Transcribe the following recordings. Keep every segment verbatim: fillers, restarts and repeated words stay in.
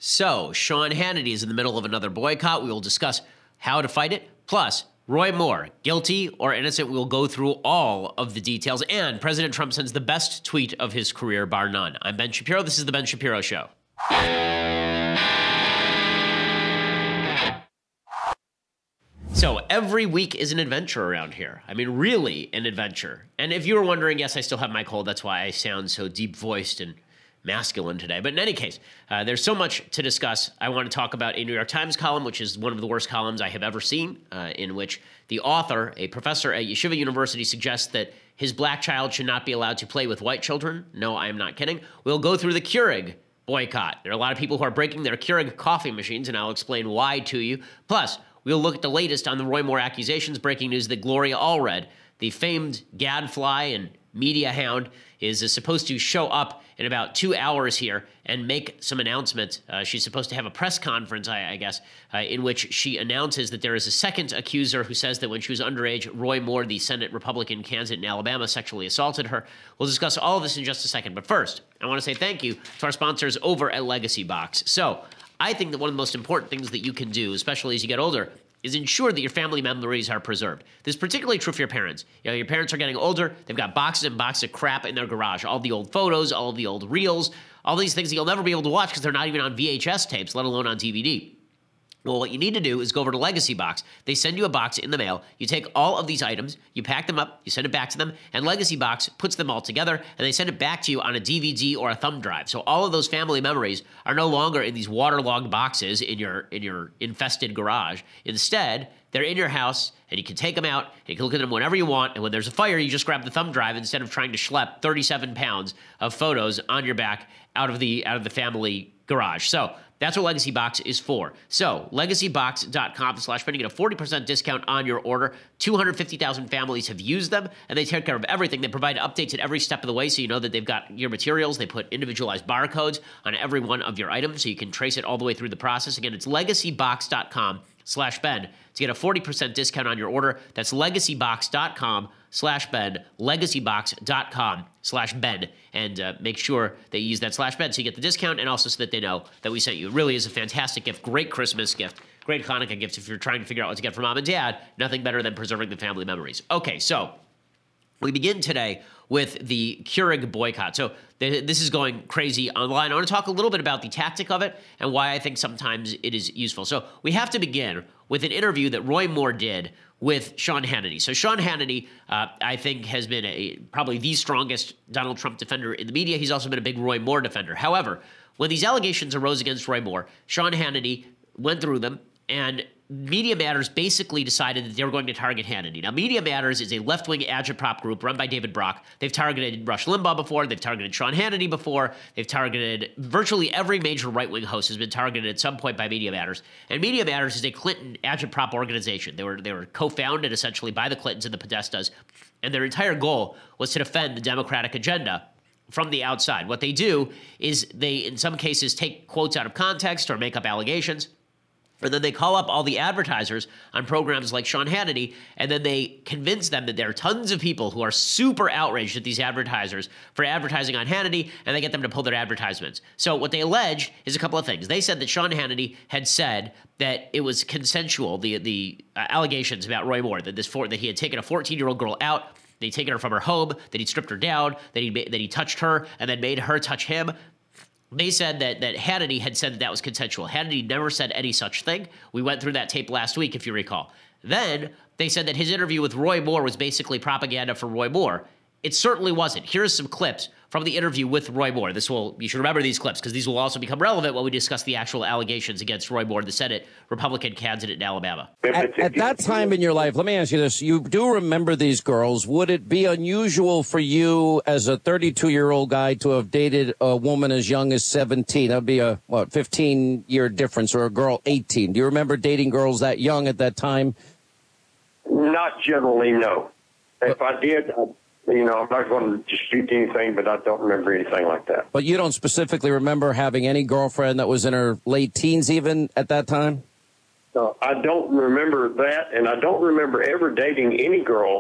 So, Sean Hannity is in the middle of another boycott. We will discuss how to fight it. Plus, Roy Moore, guilty or innocent, we will go through all of the details. And President Trump sends the best tweet of his career, bar none. I'm Ben Shapiro. This is The Ben Shapiro Show. So every week is an adventure around here. I mean, really an adventure. And if you were wondering, yes, I still have my cold. That's why I sound so deep-voiced and masculine today. But in any case, uh, there's so much to discuss. I want to talk about a New York Times column, which is one of the worst columns I have ever seen, uh, in which the author, a professor at Yeshiva University, suggests that his black child should not be allowed to play with white children. No, I am not kidding. We'll go through the Keurig boycott. There are a lot of people who are breaking their Keurig coffee machines, and I'll explain why to you. Plus, we'll look at the latest on the Roy Moore accusations. Breaking news that Gloria Allred, the famed gadfly and media hound, is, is supposed to show up in about two hours here and make some announcement. Uh, she's supposed to have a press conference, I, I guess, uh, in which she announces that there is a second accuser who says that when she was underage, Roy Moore, the Senate Republican candidate in Alabama, sexually assaulted her. We'll discuss all of this in just a second. But first, I want to say thank you to our sponsors over at Legacy Box. So I think that one of the most important things that you can do, especially as you get older, is ensure that your family memories are preserved. This is particularly true for your parents. You know, your parents are getting older. They've got boxes and boxes of crap in their garage. All the old photos, all the old reels, all these things that you'll never be able to watch because they're not even on V H S tapes, let alone on D V D. Well, what you need to do is go over to Legacy Box. They send you a box in the mail. You take all of these items, you pack them up, you send it back to them, and Legacy Box puts them all together, and they send it back to you on a D V D or a thumb drive. So all of those family memories are no longer in these waterlogged boxes in your in your infested garage. Instead, they're in your house, and you can take them out, and you can look at them whenever you want, and when there's a fire, you just grab the thumb drive instead of trying to schlep thirty-seven pounds of photos on your back out of the out of the family garage. So that's what Legacy Box is for. So legacybox.com slash Ben. You get a forty percent discount on your order. two hundred fifty thousand families have used them, and they take care of everything. They provide updates at every step of the way, so you know that they've got your materials. They put individualized barcodes on every one of your items, so you can trace it all the way through the process. Again, it's legacybox.com slash Ben to get a forty percent discount on your order. That's legacybox.com slash Ben, legacybox.com slash Ben, and uh, make sure that you use that slash Ben so you get the discount, and also so that they know that we sent you. It really is a fantastic gift, great Christmas gift, great Hanukkah gift if you're trying to figure out what to get for mom and dad. Nothing better than preserving the family memories. Okay, so we begin today with the Keurig boycott. So th- this is going crazy online. I want to talk a little bit about the tactic of it and why I think sometimes it is useful. So we have to begin with an interview that Roy Moore did with Sean Hannity. So Sean Hannity, uh, I think, has been a, probably the strongest Donald Trump defender in the media. He's also been a big Roy Moore defender. However, when these allegations arose against Roy Moore, Sean Hannity went through them, and Media Matters basically decided that they were going to target Hannity. Now, Media Matters is a left-wing agitprop group run by David Brock. They've targeted Rush Limbaugh before. They've targeted Sean Hannity before. They've targeted virtually every major right-wing host has been targeted at some point by Media Matters. And Media Matters is a Clinton agitprop organization. They were they were co-founded essentially by the Clintons and the Podestas, and their entire goal was to defend the Democratic agenda from the outside. What they do is they, in some cases, take quotes out of context or make up allegations. And then they call up all the advertisers on programs like Sean Hannity, and then they convince them that there are tons of people who are super outraged at these advertisers for advertising on Hannity, and they get them to pull their advertisements. So what they allege is a couple of things. They said that Sean Hannity had said that it was consensual, the the uh, allegations about Roy Moore, that this for, that he had taken a fourteen-year-old girl out, that he'd taken her from her home, that he'd stripped her down, that he that he touched her, and then made her touch him. They said that that Hannity had said that that was consensual. Hannity never said any such thing. We went through that tape last week, if you recall. Then they said that his interview with Roy Moore was basically propaganda for Roy Moore. It certainly wasn't. Here's some clips from the interview with Roy Moore. This will, you should remember these clips because these will also become relevant when we discuss the actual allegations against Roy Moore, the Senate Republican candidate in Alabama. At, at that time in your life, let me ask you this. You do remember these girls. Would it be unusual for you as a thirty-two-year-old guy to have dated a woman as young as seventeen? That would be a, what, fifteen-year difference, or a girl eighteen. Do you remember dating girls that young at that time? Not generally, no. If I did, I You know, I'm not going to dispute anything, but I don't remember anything like that. But you don't specifically remember having any girlfriend that was in her late teens even at that time? No, I don't remember that, and I don't remember ever dating any girl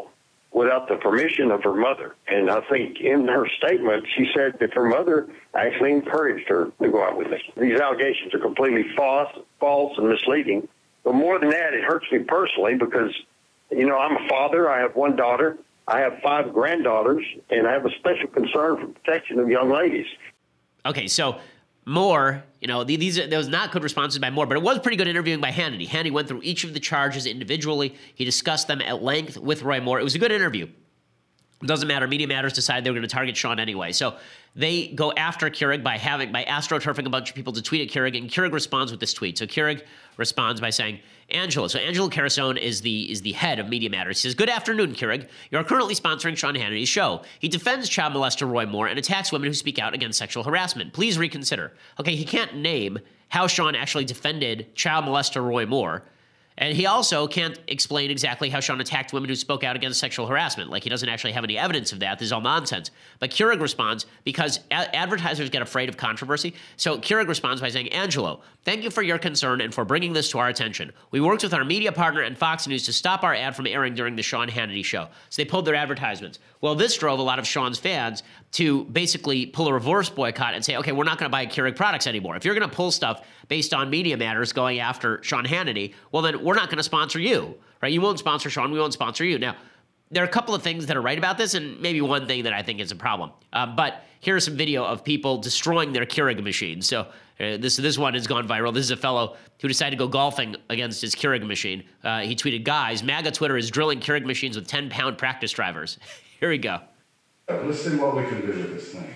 without the permission of her mother. And I think in her statement, she said that her mother actually encouraged her to go out with me. These allegations are completely false, false and misleading. But more than that, it hurts me personally because, you know, I'm a father. I have one daughter. I have five granddaughters, and I have a special concern for protection of young ladies. Okay, so Moore, you know, these there was not good responses by Moore, but it was pretty good interviewing by Hannity. Hannity went through each of the charges individually. He discussed them at length with Roy Moore. It was a good interview. It doesn't matter. Media Matters decided they were going to target Sean anyway. So they go after Keurig by having by astroturfing a bunch of people to tweet at Keurig, and Keurig responds with this tweet. So Keurig responds by saying, Angelo. So Angelo Carasone is the is the head of Media Matters. He says, good afternoon, Keurig. You are currently sponsoring Sean Hannity's show. He defends child molester Roy Moore and attacks women who speak out against sexual harassment. Please reconsider. Okay, he can't name how Sean actually defended child molester Roy Moore. And he also can't explain exactly how Sean attacked women who spoke out against sexual harassment. Like, he doesn't actually have any evidence of that. This is all nonsense. But Keurig responds because a- advertisers get afraid of controversy. So Keurig responds by saying, Angelo, thank you for your concern and for bringing this to our attention. We worked with our media partner and Fox News to stop our ad from airing during the Sean Hannity show. So they pulled their advertisements. Well, this drove a lot of Sean's fans to basically pull a reverse boycott and say, okay, we're not going to buy Keurig products anymore. If you're going to pull stuff based on Media Matters going after Sean Hannity, well, then we're not going to sponsor you, right? You won't sponsor Sean. We won't sponsor you. Now, there are a couple of things that are right about this and maybe one thing that I think is a problem. Um, but here's some video of people destroying their Keurig machines. So uh, this this one has gone viral. This is a fellow who decided to go golfing against his Keurig machine. Uh, he tweeted, guys, MAGA Twitter is drilling Keurig machines with ten-pound practice drivers. Here we go. Let's see what we can do with this thing.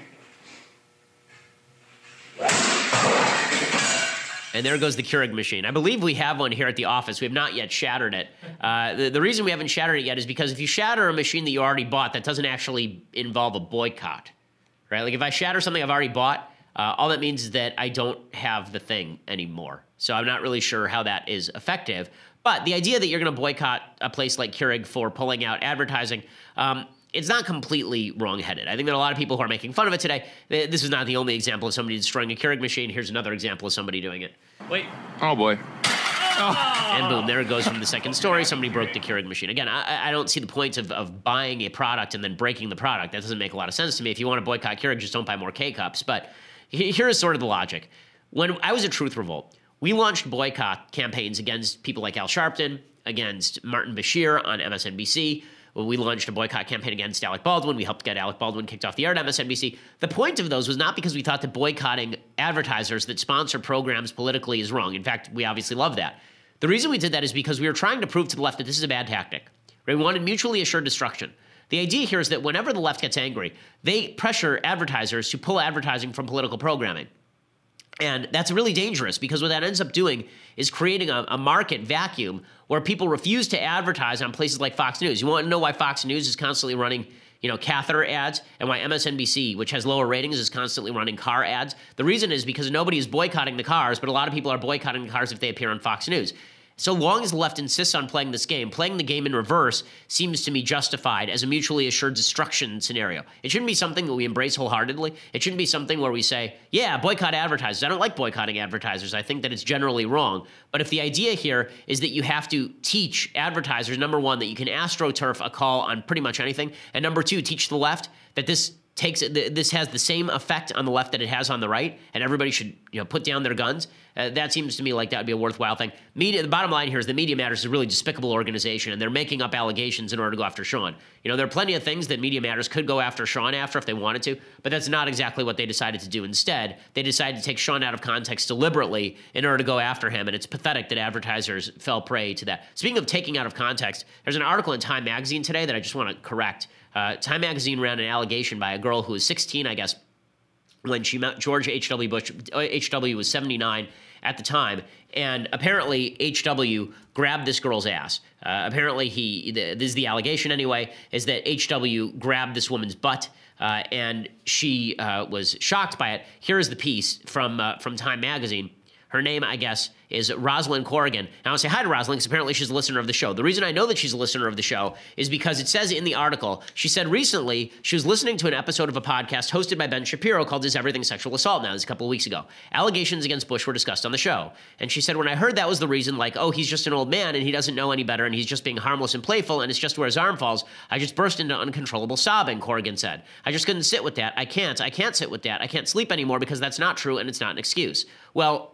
And there goes the Keurig machine. I believe we have one here at the office. We have not yet shattered it. Uh, the, the reason we haven't shattered it yet is because if you shatter a machine that you already bought, that doesn't actually involve a boycott, right? Like if I shatter something I've already bought, uh, all that means is that I don't have the thing anymore. So I'm not really sure how that is effective. But the idea that you're going to boycott a place like Keurig for pulling out advertising, um, it's not completely wrong-headed. I think there are a lot of people who are making fun of it today. This is not the only example of somebody destroying a Keurig machine. Here's another example of somebody doing it. Wait. Oh, boy. And boom, there it goes from the second story. Somebody broke the Keurig machine. Again, I, I don't see the point of, of buying a product and then breaking the product. That doesn't make a lot of sense to me. If you want to boycott Keurig, just don't buy more K-Cups. But here is sort of the logic. When I was at Truth Revolt, we launched boycott campaigns against people like Al Sharpton, against Martin Bashir on M S N B C. We launched a boycott campaign against Alec Baldwin. We helped get Alec Baldwin kicked off the air at M S N B C. The point of those was not because we thought that boycotting advertisers that sponsor programs politically is wrong. In fact, we obviously love that. The reason we did that is because we were trying to prove to the left that this is a bad tactic. Right? We wanted mutually assured destruction. The idea here is that whenever the left gets angry, they pressure advertisers to pull advertising from political programming. And that's really dangerous because what that ends up doing is creating a, a market vacuum where people refuse to advertise on places like Fox News. You want to know why Fox News is constantly running, you know, catheter ads, and why M S N B C, which has lower ratings, is constantly running car ads? The reason is because nobody is boycotting the cars, but a lot of people are boycotting the cars if they appear on Fox News. So long as the left insists on playing this game, playing the game in reverse seems to me justified as a mutually assured destruction scenario. It shouldn't be something that we embrace wholeheartedly. It shouldn't be something where we say, yeah, boycott advertisers. I don't like boycotting advertisers. I think that it's generally wrong. But if the idea here is that you have to teach advertisers, number one, that you can astroturf a call on pretty much anything, and number two, teach the left that this takes this has the same effect on the left that it has on the right, and everybody should, you know, put down their guns. Uh, that seems to me like that would be a worthwhile thing. Media. The bottom line here is that Media Matters is a really despicable organization, and they're making up allegations in order to go after Sean. You know, there are plenty of things that Media Matters could go after Sean after if they wanted to, but that's not exactly what they decided to do. Instead, they decided to take Sean out of context deliberately in order to go after him, and it's pathetic that advertisers fell prey to that. Speaking of taking out of context, there's an article in Time Magazine today that I just want to correct. Uh, Time Magazine ran an allegation by a girl who was sixteen, I guess, when she met George H W. Bush. H W was seventy-nine at the time, and apparently H W grabbed this girl's ass. Uh, apparently he, the, this is the allegation anyway, is that H W grabbed this woman's butt, uh, and she uh, was shocked by it. Here is the piece from uh, from Time Magazine. Her name, I guess, is Rosalind Corrigan. And I want to say hi to Rosalind because apparently she's a listener of the show. The reason I know that she's a listener of the show is because it says in the article, she said recently she was listening to an episode of a podcast hosted by Ben Shapiro called Is Everything Sexual Assault Now? This was a couple of weeks ago. Allegations against Bush were discussed on the show. And she said, when I heard that was the reason, like, oh, he's just an old man and he doesn't know any better and he's just being harmless and playful and it's just where his arm falls, I just burst into uncontrollable sobbing, Corrigan said. I just couldn't sit with that. I can't. I can't sit with that. I can't sleep anymore because that's not true and it's not an excuse. Well,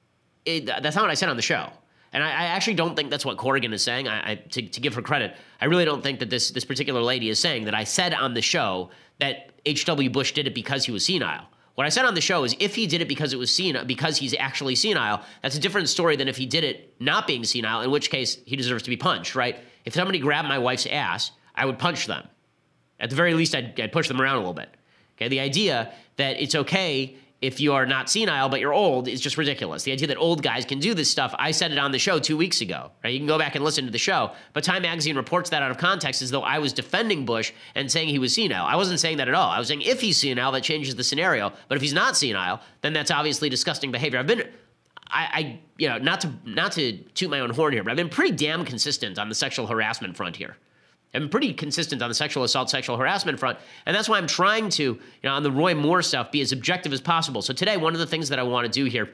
It, that's not what I said on the show. And I, I actually don't think that's what Corrigan is saying. I, I to, to give her credit, I really don't think that this, this particular lady is saying that I said on the show that H W. Bush did it because he was senile. What I said on the show is if he did it because it was senile, because he's actually senile, that's a different story than if he did it not being senile, in which case he deserves to be punched, right? If somebody grabbed my wife's ass, I would punch them. At the very least, I'd, I'd push them around a little bit. Okay, the idea that it's okay if you are not senile, but you're old, is just ridiculous. The idea that old guys can do this stuff, I said it on the show two weeks ago. Right? You can go back and listen to the show. But Time Magazine reports that out of context as though I was defending Bush and saying he was senile. I wasn't saying that at all. I was saying if he's senile, that changes the scenario. But if he's not senile, then that's obviously disgusting behavior. I've been, I, I you know, not to not to toot my own horn here, but I've been pretty damn consistent on the sexual harassment front here. I'm pretty consistent on the sexual assault, sexual harassment front, and that's why I'm trying to, you know, on the Roy Moore stuff, be as objective as possible. So today, one of the things that I want to do here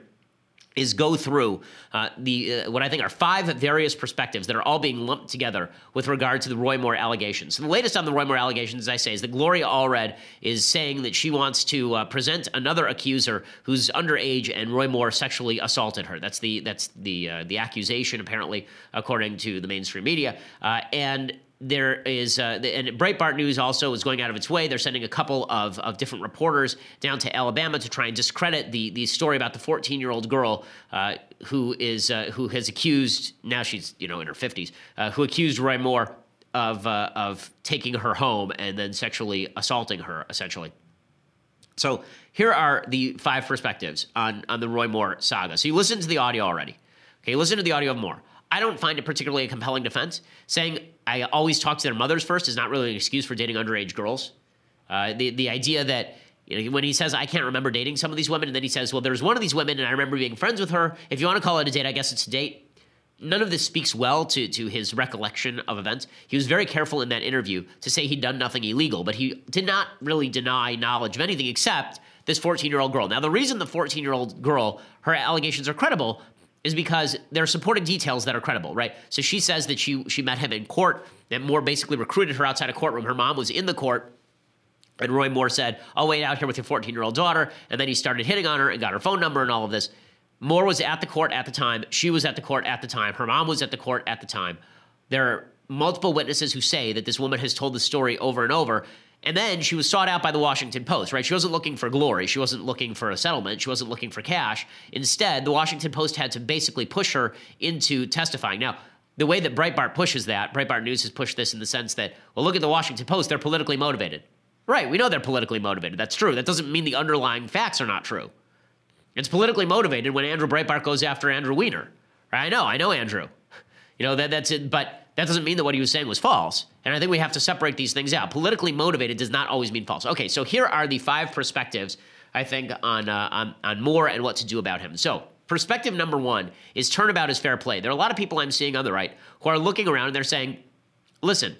is go through uh, the uh, what I think are five various perspectives that are all being lumped together with regard to the Roy Moore allegations. So the latest on the Roy Moore allegations, as I say, is that Gloria Allred is saying that she wants to uh, present another accuser who's underage and Roy Moore sexually assaulted her. That's the that's the uh, the accusation, apparently, according to the mainstream media, uh, and. There is, uh, and Breitbart News also is going out of its way. They're sending a couple of, of different reporters down to Alabama to try and discredit the the story about the fourteen-year-old girl uh, who is uh, who has accused, now she's you know in her fifties, uh, who accused Roy Moore of uh, of taking her home and then sexually assaulting her, essentially. So here are the five perspectives on on the Roy Moore saga. So you listened to the audio already. Okay, listen to the audio of Moore. I don't find it particularly a compelling defense. Saying I always talk to their mothers first is not really an excuse for dating underage girls. Uh, the the idea that, you know, when he says, I can't remember dating some of these women, and then he says, well, there's one of these women, and I remember being friends with her. If you want to call it a date, I guess it's a date. None of this speaks well to, to his recollection of events. He was very careful in that interview to say he'd done nothing illegal, but he did not really deny knowledge of anything except this fourteen-year-old girl. Now, the reason the fourteen-year-old girl, her allegations are credible is because there are supporting details that are credible, right? So she says that she she met him in court, that Moore basically recruited her outside a courtroom. Her mom was in the court, and Roy Moore said, I'll wait out here with your fourteen-year-old daughter, and then he started hitting on her and got her phone number and all of this. Moore was at the court at the time. She was at the court at the time. Her mom was at the court at the time. There are multiple witnesses who say that this woman has told the story over and over. And then she was sought out by the Washington Post, right? She wasn't looking for glory. She wasn't looking for a settlement. She wasn't looking for cash. Instead, the Washington Post had to basically push her into testifying. Now, the way that Breitbart pushes that, Breitbart News has pushed this in the sense that, well, look at the Washington Post. They're politically motivated. Right, we know they're politically motivated. That's true. That doesn't mean the underlying facts are not true. It's politically motivated when Andrew Breitbart goes after Andrew Weiner. Right? I know, I know Andrew. You know, that that's it, but that doesn't mean that what he was saying was false. And I think we have to separate these things out. Politically motivated does not always mean false. Okay, so here are the five perspectives, I think, on, uh, on, on Moore and what to do about him. So perspective number one is turnabout is fair play. There are a lot of people I'm seeing on the right who are looking around and they're saying, listen,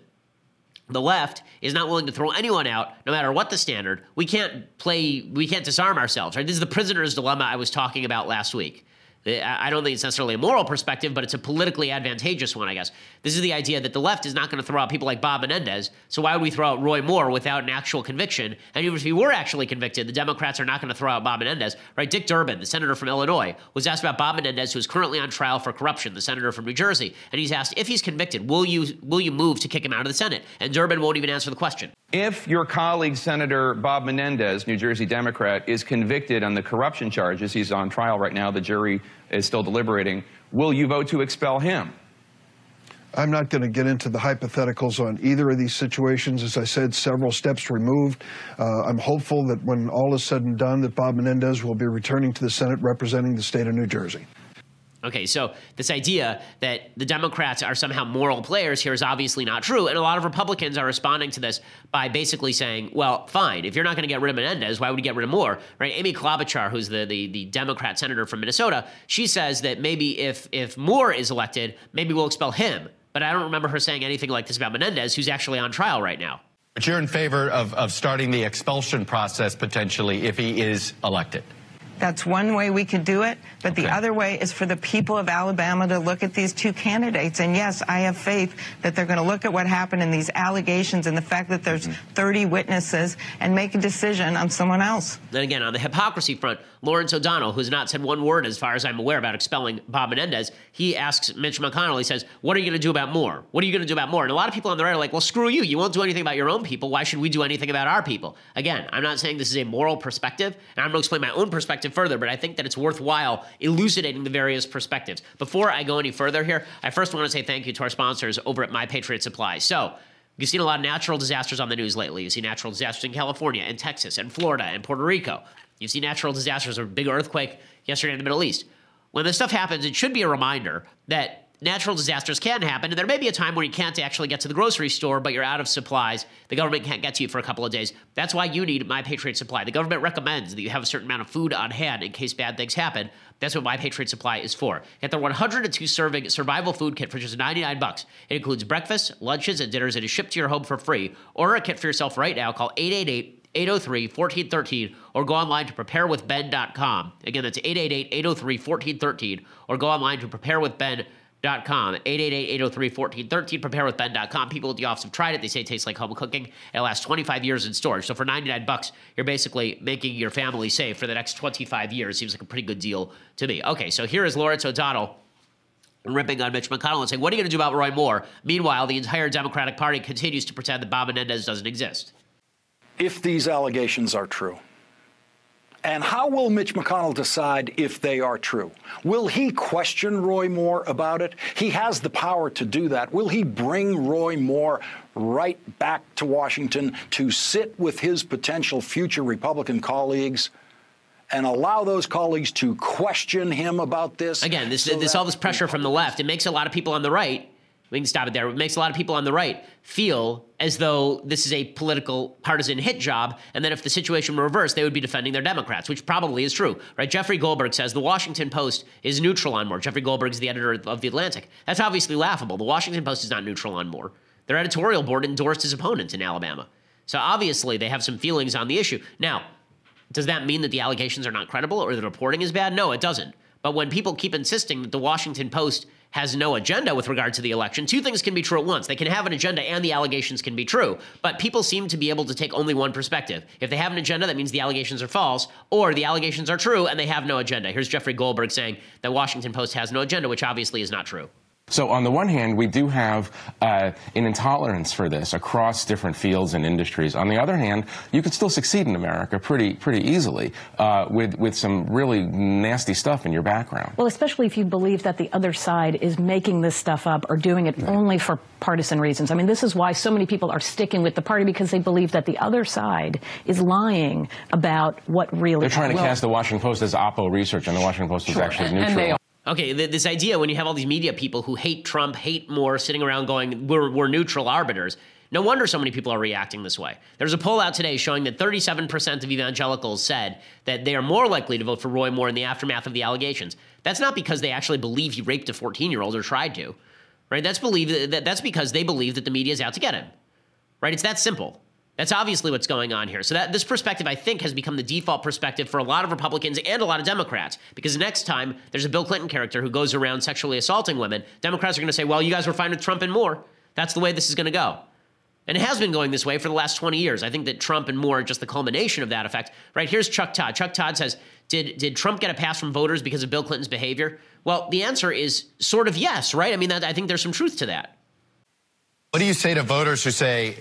the left is not willing to throw anyone out, no matter what the standard. We can't play, we can't disarm ourselves, right? This is the prisoner's dilemma I was talking about last week. I don't think it's necessarily a moral perspective, but it's a politically advantageous one, I guess. This is the idea that the left is not going to throw out people like Bob Menendez, so why would we throw out Roy Moore without an actual conviction? And even if he were actually convicted, the Democrats are not going to throw out Bob Menendez, right? Dick Durbin, the senator from Illinois, was asked about Bob Menendez, who is currently on trial for corruption, the senator from New Jersey, and he's asked, if he's convicted, will you will you move to kick him out of the Senate? And Durbin won't even answer the question. If your colleague, Senator Bob Menendez, New Jersey Democrat, is convicted on the corruption charges, he's on trial right now, the jury is still deliberating, will you vote to expel him? I'm not going to get into the hypotheticals on either of these situations. As I said, several steps removed. Uh, I'm hopeful that when all is said and done, that Bob Menendez will be returning to the Senate representing the state of New Jersey. Okay, so this idea that the Democrats are somehow moral players here is obviously not true. And a lot of Republicans are responding to this by basically saying, well, fine, if you're not going to get rid of Menendez, why would you get rid of Moore? Right? Amy Klobuchar, who's the, the, the Democrat senator from Minnesota, she says that maybe if, if Moore is elected, maybe we'll expel him. But I don't remember her saying anything like this about Menendez, who's actually on trial right now. But you're in favor of, of starting the expulsion process potentially if he is elected? That's one way we could do it, but Okay. the other way is for the people of Alabama to look at these two candidates. And yes, I have faith that they're going to look at what happened in these allegations and the fact that there's mm-hmm. thirty witnesses and make a decision on someone else. Then again, on the hypocrisy front, Lawrence O'Donnell, who's not said one word as far as I'm aware about expelling Bob Menendez, he asks Mitch McConnell, he says, what are you going to do about Moore? What are you going to do about Moore? And a lot of people on the right are like, well, screw you. You won't do anything about your own people. Why should we do anything about our people? Again, I'm not saying this is a moral perspective, and I'm going to explain my own perspective further, but I think that it's worthwhile elucidating the various perspectives. Before I go any further here, I first want to say thank you to our sponsors over at My Patriot Supply. So, you've seen a lot of natural disasters on the news lately. You see natural disasters in California and Texas and Florida and Puerto Rico. You see natural disasters, a big earthquake yesterday in the Middle East. When this stuff happens, it should be a reminder that natural disasters can happen, and there may be a time where you can't actually get to the grocery store, but you're out of supplies. The government can't get to you for a couple of days. That's why you need My Patriot Supply. The government recommends that you have a certain amount of food on hand in case bad things happen. That's what My Patriot Supply is for. Get their one hundred two serving survival food kit for just ninety-nine bucks. It includes breakfast, lunches, and dinners. It is shipped to your home for free. Order a kit for yourself right now. Call eight eight eight, eight oh three, one four one three or go online to prepare with ben dot com. Again, that's eight eight eight, eight oh three, one four one three or go online to prepare with ben dot com. Dot com, eight eight eight, eight oh three, one four one three, prepare with ben dot com. People at the office have tried it. They say it tastes like home cooking. It lasts twenty-five years in storage. So for ninety-nine bucks, you're basically making your family safe for the next twenty-five years. Seems like a pretty good deal to me. Okay, so here is Lawrence O'Donnell ripping on Mitch McConnell and saying, what are you going to do about Roy Moore? Meanwhile, the entire Democratic Party continues to pretend that Bob Menendez doesn't exist. If these allegations are true, and how will Mitch McConnell decide if they are true? Will he question Roy Moore about it? He has the power to do that. Will he bring Roy Moore right back to Washington to sit with his potential future Republican colleagues and allow those colleagues to question him about this? Again, this, so this all this pressure from the left, it makes a lot of people on the right, we can stop it there. It makes a lot of people on the right feel as though this is a political partisan hit job, and that if the situation were reversed, they would be defending their Democrats, which probably is true, right? Jeffrey Goldberg says the Washington Post is neutral on Moore. Jeffrey Goldberg is the editor of The Atlantic. That's obviously laughable. The Washington Post is not neutral on Moore. Their editorial board endorsed his opponent in Alabama. So obviously they have some feelings on the issue. Now, does that mean that the allegations are not credible or the reporting is bad? No, it doesn't. But when people keep insisting that the Washington Post has no agenda with regard to the election, two things can be true at once. They can have an agenda and the allegations can be true. But people seem to be able to take only one perspective. If they have an agenda, that means the allegations are false, or the allegations are true and they have no agenda. Here's Jeffrey Goldberg saying that Washington Post has no agenda, which obviously is not true. So on the one hand, we do have uh, an intolerance for this across different fields and industries. On the other hand, you could still succeed in America pretty pretty easily uh, with, with some really nasty stuff in your background. Well, especially if you believe that the other side is making this stuff up or doing it right. only for partisan reasons. I mean, this is why so many people are sticking with the party, because they believe that the other side is lying about what really They're trying to well, cast the Washington Post as Oppo research, and the Washington Post is sure. actually and, neutral. And they Okay, th this idea when you have all these media people who hate Trump, hate Moore, sitting around going, we're, we're neutral arbiters, no wonder so many people are reacting this way. There's a poll out today showing that thirty-seven percent of evangelicals said that they are more likely to vote for Roy Moore in the aftermath of the allegations. That's not because they actually believe he raped a fourteen-year-old or tried to, right? That's, believe that, that's because they believe that the media is out to get him, right? It's that simple. That's obviously what's going on here. So that this perspective, I think, has become the default perspective for a lot of Republicans and a lot of Democrats. Because next time there's a Bill Clinton character who goes around sexually assaulting women, Democrats are going to say, well, you guys were fine with Trump and Moore. That's the way this is going to go. And it has been going this way for the last twenty years. I think that Trump and Moore are just the culmination of that effect. Right, here's Chuck Todd. Chuck Todd says, did, did Trump get a pass from voters because of Bill Clinton's behavior? Well, the answer is sort of yes, right? I mean, that, I think there's some truth to that. What do you say to voters who say,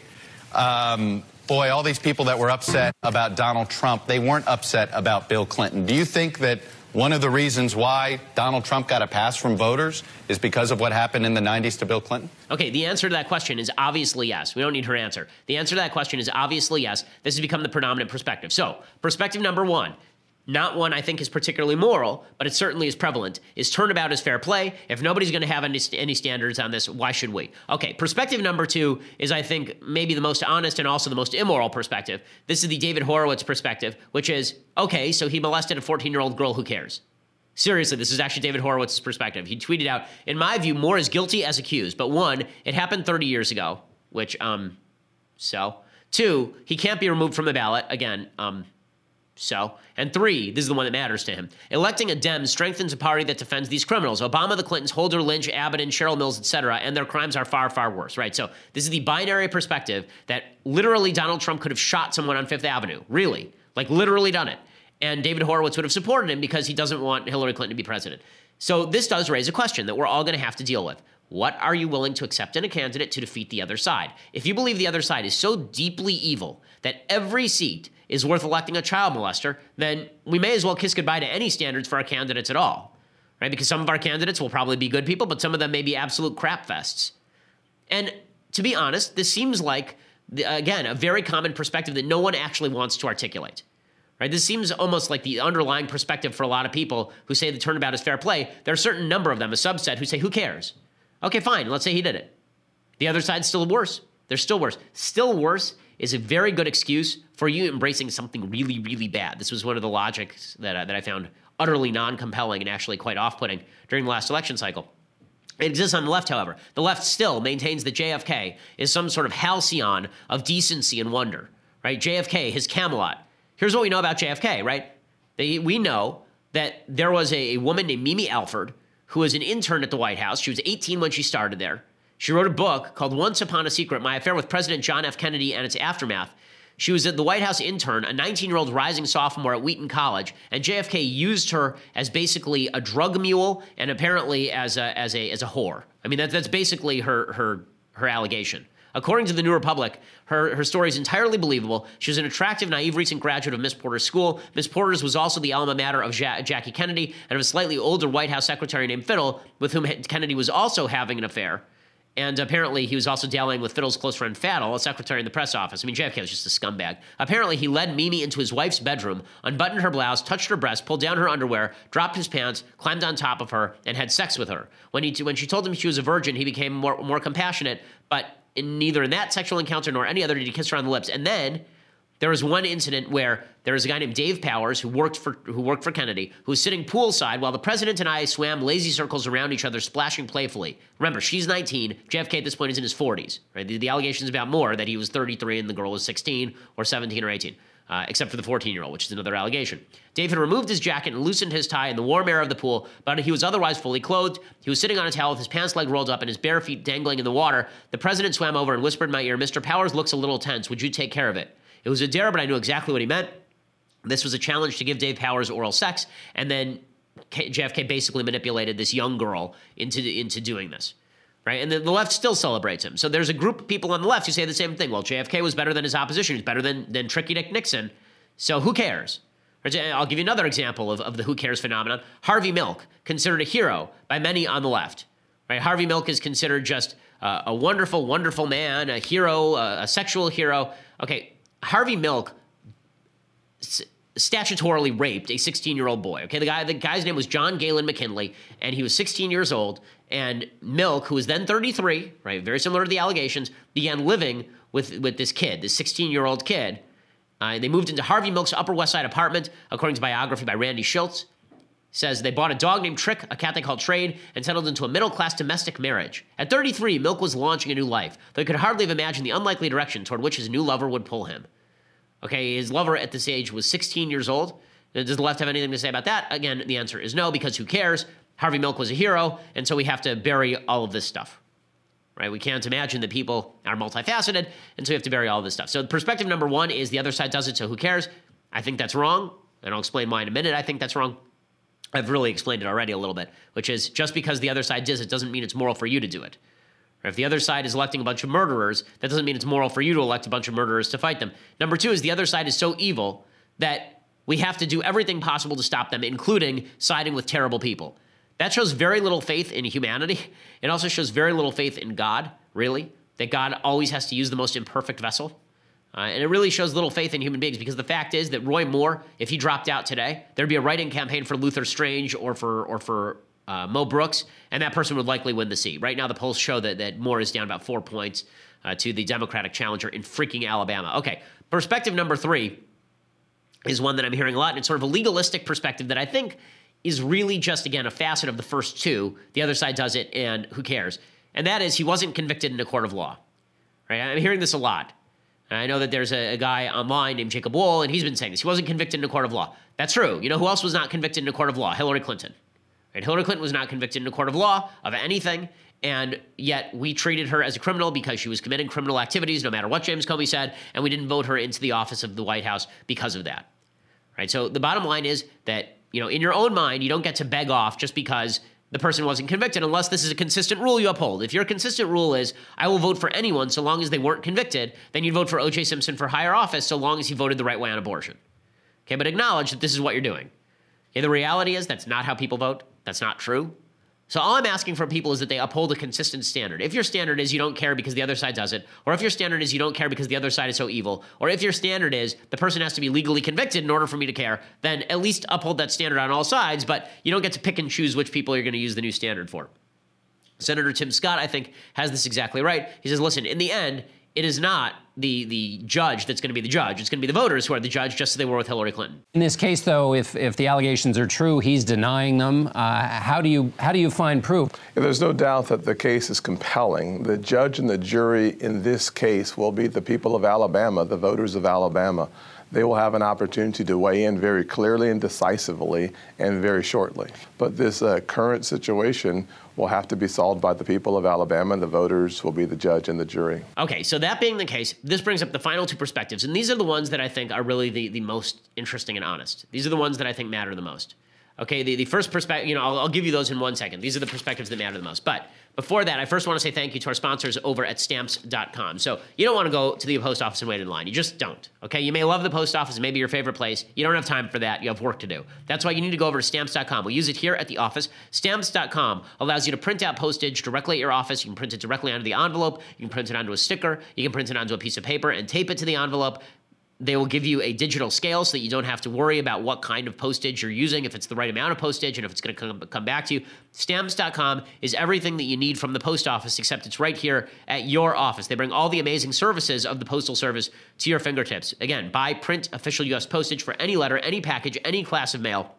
um, boy, all these people that were upset about Donald Trump, they weren't upset about Bill Clinton? Do you think that one of the reasons why Donald Trump got a pass from voters is because of what happened in the nineties to Bill Clinton? Okay, the answer to that question is obviously yes. We don't need her answer. The answer to that question is obviously yes. This has become the predominant perspective. So, perspective number one, not one I think is particularly moral, but it certainly is prevalent, is turnabout is fair play. If nobody's going to have any, any standards on this, why should we? Okay, perspective number two is, I think, maybe the most honest and also the most immoral perspective. This is the David Horowitz perspective, which is, okay, so he molested a fourteen-year-old girl, who cares? Seriously, this is actually David Horowitz's perspective. He tweeted out, in my view, more is guilty as accused. But one, it happened thirty years ago, which, um, so. Two, he can't be removed from the ballot. Again, um, so. And three, this is the one that matters to him. Electing a Dem strengthens a party that defends these criminals. Obama, the Clintons, Holder, Lynch, Abbott, and Cheryl Mills, et cetera, and their crimes are far, far worse, right? So this is the binary perspective that literally Donald Trump could have shot someone on Fifth Avenue. Really. Like, literally done it. And David Horowitz would have supported him because he doesn't want Hillary Clinton to be president. So this does raise a question that we're all going to have to deal with. What are you willing to accept in a candidate to defeat the other side? If you believe the other side is so deeply evil that every seat is worth electing a child molester, then we may as well kiss goodbye to any standards for our candidates at all, right? Because some of our candidates will probably be good people, but some of them may be absolute crap fests. And to be honest, this seems like, again, a very common perspective that no one actually wants to articulate. Right? This seems almost like the underlying perspective for a lot of people who say the turnabout is fair play. There are a certain number of them, a subset, who say, who cares? Okay, fine. Let's say he did it. The other side's still worse. They're still worse. Still worse is a very good excuse for you embracing something really, really bad. This was one of the logics that, uh, that I found utterly non-compelling and actually quite off-putting during the last election cycle. It exists on the left, however. The left still maintains that J F K is some sort of halcyon of decency and wonder. Right? J F K, his Camelot. Here's what we know about J F K, right? They, we know that there was a, a woman named Mimi Alford who was an intern at the White House. She was eighteen when she started there. She wrote a book called Once Upon a Secret, My Affair with President John F. Kennedy and Its Aftermath. She was at the White House intern, a nineteen-year-old rising sophomore at Wheaton College, and J F K used her as basically a drug mule and apparently as a, as a, as a whore. I mean, that, that's basically her, her, her allegation. According to the New Republic, her, her story is entirely believable. She was an attractive, naive, recent graduate of Miss Porter's school. Miss Porter's was also the alma mater of ja- Jackie Kennedy and of a slightly older White House secretary named Fiddle, with whom Kennedy was also having an affair. And apparently he was also dallying with Fiddle's close friend Faddle, a secretary in the press office. I mean, J F K was just a scumbag. Apparently he led Mimi into his wife's bedroom, unbuttoned her blouse, touched her breast, pulled down her underwear, dropped his pants, climbed on top of her, and had sex with her. When he when she told him she was a virgin, he became more, more compassionate, but in neither in that sexual encounter nor any other did he kiss her on the lips. And then there was one incident where there was a guy named Dave Powers who worked for who worked for Kennedy, who was sitting poolside while the president and I swam lazy circles around each other, splashing playfully. Remember, she's nineteen. J F K at this point is in his forties. Right? The, the allegations about more that he was thirty-three and the girl was sixteen or seventeen or eighteen, uh, except for the fourteen-year-old, which is another allegation. Dave had removed his jacket and loosened his tie in the warm air of the pool, but he was otherwise fully clothed. He was sitting on a towel with his pants leg rolled up and his bare feet dangling in the water. The president swam over and whispered in my ear, "Mister Powers looks a little tense. Would you take care of it?" It was a dare, but I knew exactly what he meant. This was a challenge to give Dave Powers oral sex, and then J F K basically manipulated this young girl into, into doing this, right? And the, the left still celebrates him. So there's a group of people on the left who say the same thing. Well, J F K was better than his opposition. He was better than, than Tricky Dick Nixon. So who cares? I'll give you another example of, of the who cares phenomenon. Harvey Milk, considered a hero by many on the left, right? Harvey Milk is considered just uh, a wonderful, wonderful man, a hero, a, a sexual hero. Okay, Harvey Milk statutorily raped a sixteen-year-old boy. Okay, the guy, the guy's name was John Galen McKinley, and he was sixteen years old. And Milk, who was then thirty-three, right, very similar to the allegations, began living with with this kid, this sixteen-year-old kid. Uh, they moved into Harvey Milk's Upper West Side apartment, according to biography by Randy Schultz. Says they bought a dog named Trick, a cat they called Trade, and settled into a middle-class domestic marriage. At thirty-three, Milk was launching a new life, though he could hardly have imagined the unlikely direction toward which his new lover would pull him. Okay, his lover at this age was sixteen years old. Does the left have anything to say about that? Again, the answer is no, because who cares? Harvey Milk was a hero, and so we have to bury all of this stuff. Right? We can't imagine that people are multifaceted, and so we have to bury all of this stuff. So perspective number one is the other side does it, so who cares? I think that's wrong, and I'll explain why in a minute I think that's wrong. I've really explained it already a little bit, which is just because the other side does it doesn't mean it's moral for you to do it. Or if the other side is electing a bunch of murderers, that doesn't mean it's moral for you to elect a bunch of murderers to fight them. Number two is the other side is so evil that we have to do everything possible to stop them, including siding with terrible people. That shows very little faith in humanity. It also shows very little faith in God, really, that God always has to use the most imperfect vessel. Uh, and it really shows little faith in human beings, because the fact is that Roy Moore, if he dropped out today, there'd be a write-in campaign for Luther Strange or for or for uh, Mo Brooks, and that person would likely win the seat. Right now, the polls show that, that Moore is down about four points uh, to the Democratic challenger in freaking Alabama. Okay, perspective number three is one that I'm hearing a lot, and it's sort of a legalistic perspective that I think is really just, again, a facet of the first two. The other side does it, and who cares? And that is, he wasn't convicted in a court of law. Right? I'm hearing this a lot. And I know that there's a, a guy online named Jacob Wohl, and he's been saying this. He wasn't convicted in a court of law. That's true. You know who else was not convicted in a court of law? Hillary Clinton. Right? Hillary Clinton was not convicted in a court of law of anything, and yet we treated her as a criminal because she was committing criminal activities, no matter what James Comey said, and we didn't vote her into the office of the White House because of that. Right? So the bottom line is that, you know, in your own mind, you don't get to beg off just because the person wasn't convicted, unless this is a consistent rule you uphold. If your consistent rule is, I will vote for anyone so long as they weren't convicted, then you'd vote for O J Simpson for higher office so long as he voted the right way on abortion. Okay, but acknowledge that this is what you're doing. Okay, the reality is that's not how people vote. That's not true. So all I'm asking from people is that they uphold a consistent standard. If your standard is you don't care because the other side does it, or if your standard is you don't care because the other side is so evil, or if your standard is the person has to be legally convicted in order for me to care, then at least uphold that standard on all sides, but you don't get to pick and choose which people you're going to use the new standard for. Senator Tim Scott, I think, has this exactly right. He says, listen, in the end, it is not the the judge that's going to be the judge. It's going to be the voters who are the judge, just as they were with Hillary Clinton. In this case, though, if if the allegations are true, he's denying them. Uh, how do you how do you find proof? There's no doubt that the case is compelling. The judge and the jury in this case will be the people of Alabama, the voters of Alabama. They will have an opportunity to weigh in very clearly and decisively and very shortly. But this uh, current situation will have to be solved by the people of Alabama, and the voters will be the judge and the jury. Okay, so that being the case, this brings up the final two perspectives, and these are the ones that I think are really the, the most interesting and honest. These are the ones that I think matter the most. Okay, the, the first perspective, you know, I'll, I'll give you those in one second. These are the perspectives that matter the most. But before that, I first want to say thank you to our sponsors over at Stamps dot com. So you don't want to go to the post office and wait in line. You just don't, okay? You may love the post office, maybe your favorite place. You don't have time for that. You have work to do. That's why you need to go over to Stamps dot com. We use it here at the office. Stamps dot com allows you to print out postage directly at your office. You can print it directly onto the envelope. You can print it onto a sticker. You can print it onto a piece of paper and tape it to the envelope. They will give you a digital scale so that you don't have to worry about what kind of postage you're using, if it's the right amount of postage, and if it's going to come, come back to you. Stamps dot com is everything that you need from the post office, except it's right here at your office. They bring all the amazing services of the Postal Service to your fingertips. Again, buy, print official U S postage for any letter, any package, any class of mail.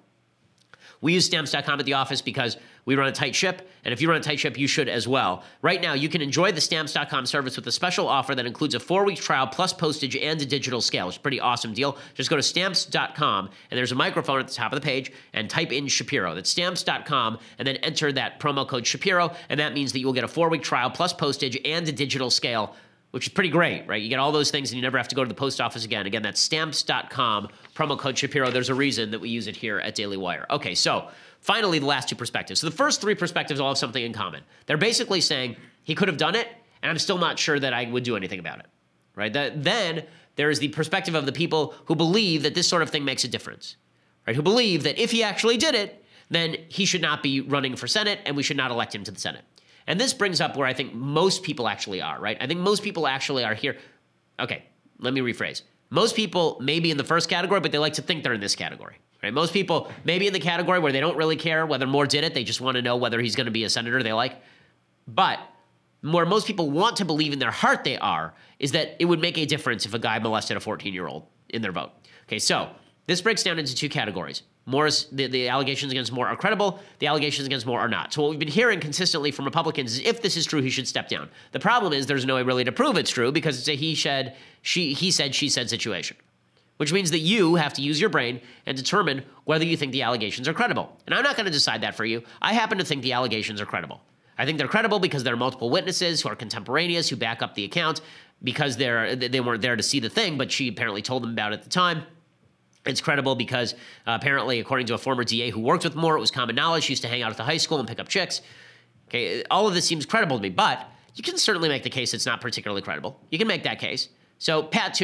We use Stamps dot com at the office because we run a tight ship, and if you run a tight ship, you should as well. Right now, you can enjoy the Stamps dot com service with a special offer that includes a four-week trial plus postage and a digital scale. It's a pretty awesome deal. Just go to Stamps dot com, and there's a microphone at the top of the page, and type in Shapiro. That's Stamps dot com, and then enter that promo code Shapiro, and that means that you will get a four-week trial plus postage and a digital scale, which is pretty great, right? You get all those things and you never have to go to the post office again. Again, that's Stamps dot com, promo code Shapiro. There's a reason that we use it here at Daily Wire. Okay, so finally, the last two perspectives. So the first three perspectives all have something in common. They're basically saying he could have done it, and I'm still not sure that I would do anything about it, right? That, then there's the perspective of the people who believe that this sort of thing makes a difference, right? Who believe that if he actually did it, then he should not be running for Senate, and we should not elect him to the Senate. And this brings up where I think most people actually are, right? I think most people actually are here. Okay, let me rephrase. Most people may be in the first category, but they like to think they're in this category, right? Most people may be in the category where they don't really care whether Moore did it. They just want to know whether he's going to be a senator they like. But where most people want to believe in their heart they are is that it would make a difference if a guy molested a fourteen-year-old in their vote. Okay, so this breaks down into two categories. Moore's, the, the allegations against Moore are credible. The allegations against Moore are not. So what we've been hearing consistently from Republicans is if this is true, he should step down. The problem is there's no way really to prove it's true because it's a he said, she, he said, she said situation, which means that you have to use your brain and determine whether you think the allegations are credible. And I'm not going to decide that for you. I happen to think the allegations are credible. I think they're credible because there are multiple witnesses who are contemporaneous who back up the account because they're, they weren't there to see the thing, but she apparently told them about it at the time. It's credible because uh, apparently, according to a former D A who worked with Moore, it was common knowledge. She used to hang out at the high school and pick up chicks. Okay, all of this seems credible to me, but you can certainly make the case it's not particularly credible. You can make that case. So Pat Toomey,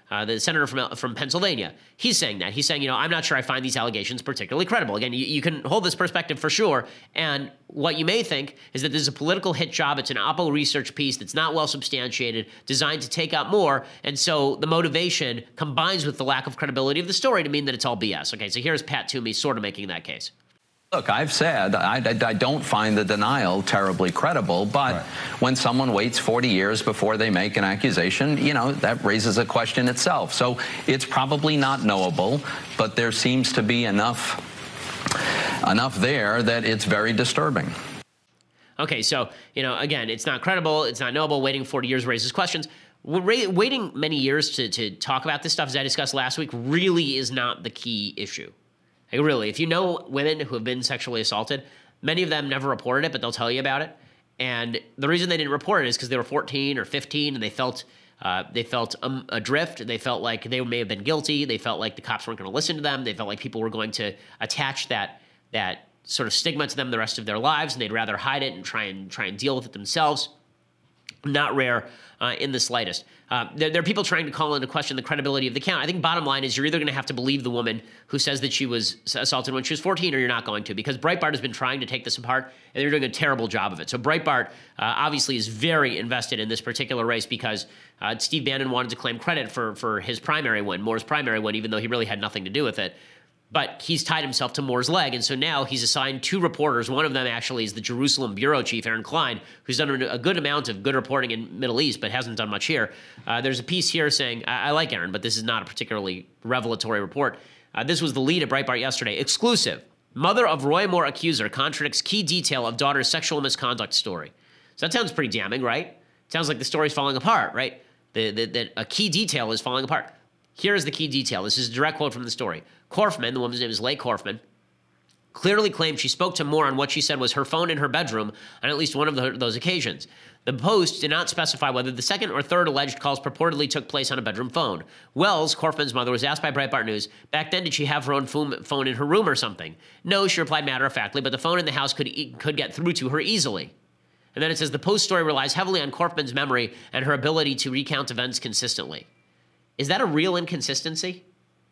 uh, the senator from from Pennsylvania. He's saying that. He's saying, you know, I'm not sure I find these allegations particularly credible. Again, you, you can hold this perspective for sure. And what you may think is that this is a political hit job. It's an Oppo research piece that's not well substantiated, designed to take out more. And so the motivation combines with the lack of credibility of the story to mean that it's all B S. Okay, so here's Pat Toomey sort of making that case. Look, I've said I, I, I don't find the denial terribly credible, but right. when someone waits forty years before they make an accusation, you know, that raises a question itself. So it's probably not knowable, but there seems to be enough, enough there that it's very disturbing. Okay, so, you know, again, it's not credible, it's not knowable, waiting forty years raises questions. Waiting many years to, to talk about this stuff, as I discussed last week, really is not the key issue. Like, really, if you know women who have been sexually assaulted, many of them never reported it, but they'll tell you about it. And the reason they didn't report it is because they were fourteen or fifteen and they felt uh, they felt um, adrift. They felt like they may have been guilty. They felt like the cops weren't going to listen to them. They felt like people were going to attach that that sort of stigma to them the rest of their lives, and they'd rather hide it and try and try and deal with it themselves. Not rare uh, in the slightest. Uh, there, there are people trying to call into question the credibility of the count. I think bottom line is you're either going to have to believe the woman who says that she was assaulted when she was fourteen, or you're not going to, because Breitbart has been trying to take this apart, and they're doing a terrible job of it. So Breitbart uh, obviously is very invested in this particular race because uh, Steve Bannon wanted to claim credit for, for his primary win, Moore's primary win, even though he really had nothing to do with it. But he's tied himself to Moore's leg, and so now he's assigned two reporters. One of them actually is the Jerusalem bureau chief, Aaron Klein, who's done a good amount of good reporting in Middle East, but hasn't done much here. Uh, there's a piece here saying, I, I like Aaron, but this is not a particularly revelatory report. Uh, this was the lead at Breitbart yesterday. Exclusive. Mother of Roy Moore accuser contradicts key detail of daughter's sexual misconduct story. So that sounds pretty damning, right? Sounds like the story's falling apart, right? The, the, that a key detail is falling apart. Here's the key detail. This is a direct quote from the story. Korfman, the woman's name is Leigh Korfman, clearly claimed she spoke to Moore on what she said was her phone in her bedroom on at least one of the, those occasions. The Post did not specify whether the second or third alleged calls purportedly took place on a bedroom phone. Wells, Korfman's mother, was asked by Breitbart News, back then did she have her own phone in her room or something? No, she replied matter-of-factly, but the phone in the house could, e- could get through to her easily. And then it says the Post story relies heavily on Korfman's memory and her ability to recount events consistently. Is that a real inconsistency?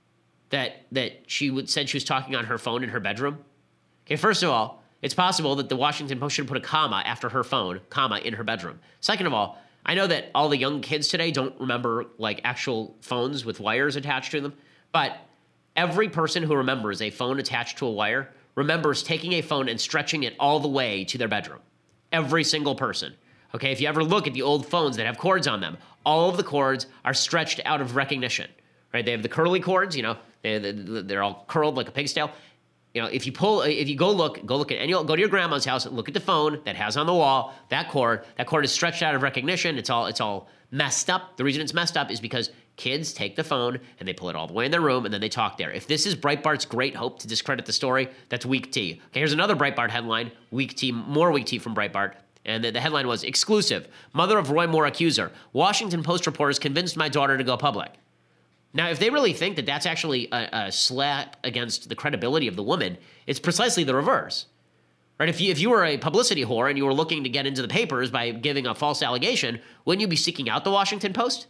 That that she would, said she was talking on her phone in her bedroom? Okay, first of all, it's possible that the Washington Post should have put a comma after her phone, comma, in her bedroom. Second of all, I know that all the young kids today don't remember, like, actual phones with wires attached to them, but every person who remembers a phone attached to a wire remembers taking a phone and stretching it all the way to their bedroom. Every single person. Okay, if you ever look at the old phones that have cords on them, all of the cords are stretched out of recognition, right? They have the curly cords, you know, they, they're all curled like a pig's tail. You know, if you pull, if you go look, go look at any, go to your grandma's house and look at the phone that has on the wall, that cord, that cord is stretched out of recognition. It's all, it's all messed up. The reason it's messed up is because kids take the phone and they pull it all the way in their room and then they talk there. If this is Breitbart's great hope to discredit the story, that's weak tea. Okay, here's another Breitbart headline, weak tea, more weak tea from Breitbart. And the, the headline was, exclusive, mother of Roy Moore accuser. Washington Post reporters convinced my daughter to go public. Now, if they really think that that's actually a, a slap against the credibility of the woman, it's precisely the reverse. Right? If you, if you were a publicity whore and you were looking to get into the papers by giving a false allegation, wouldn't you be seeking out the Washington Post?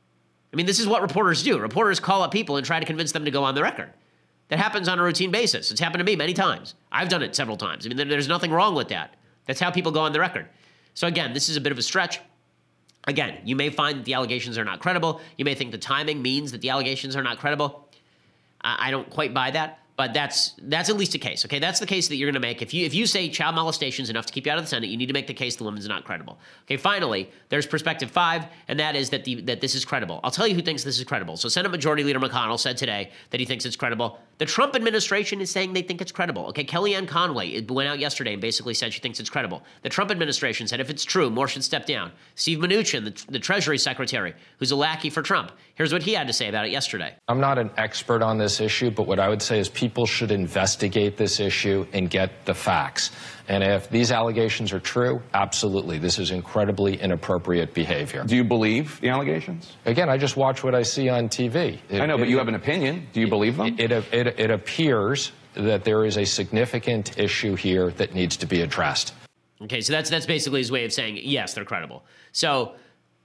I mean, this is what reporters do. Reporters call up people and try to convince them to go on the record. That happens on a routine basis. It's happened to me many times. I've done it several times. I mean, there, there's nothing wrong with that. That's how people go on the record. So again, this is a bit of a stretch. Again, you may find that the allegations are not credible. You may think the timing means that the allegations are not credible. I, I don't quite buy that, but that's that's at least a case. Okay, that's the case that you're going to make. If you if you say child molestation is enough to keep you out of the Senate, you need to make the case the woman's not credible. Okay, finally, there's perspective five, and that is that the that this is credible. I'll tell you who thinks this is credible. So Senate Majority Leader McConnell said today that he thinks it's credible. The Trump administration is saying they think it's credible. Okay, Kellyanne Conway it went out yesterday and basically said she thinks it's credible. The Trump administration said if it's true, Moore should step down. Steve Mnuchin, the, the Treasury Secretary, who's a lackey for Trump, here's what he had to say about it yesterday. I'm not an expert on this issue, but what I would say is people should investigate this issue and get the facts. And if these allegations are true, absolutely, this is incredibly inappropriate behavior. Do you believe the allegations? Again, I just watch what I see on T V. It, I know, but it, you have an opinion. Do you believe them? It, it, it, it appears that there is a significant issue here that needs to be addressed. Okay, so that's that's basically his way of saying, yes, they're credible. So